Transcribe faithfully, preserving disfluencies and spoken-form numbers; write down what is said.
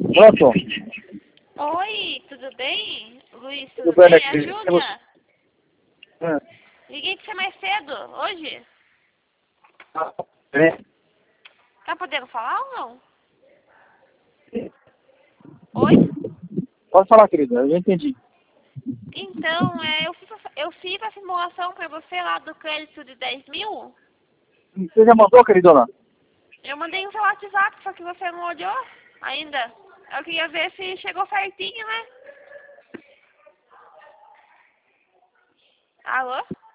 Pronto. Oi, tudo bem? Luiz, tudo, Tudo bem, bem? É a né? Júlia. Hum. Liguei pra você mais cedo, hoje. É. Tá podendo falar ou não? Oi? Pode falar, querida, eu já entendi. Então, é, eu, fiz, essa- eu fiz a simulação pra você lá do crédito de dez mil. Você já mandou, queridona? Eu mandei no seu WhatsApp, só que você não olhou ainda. Eu queria ver se chegou certinho, né? Alô?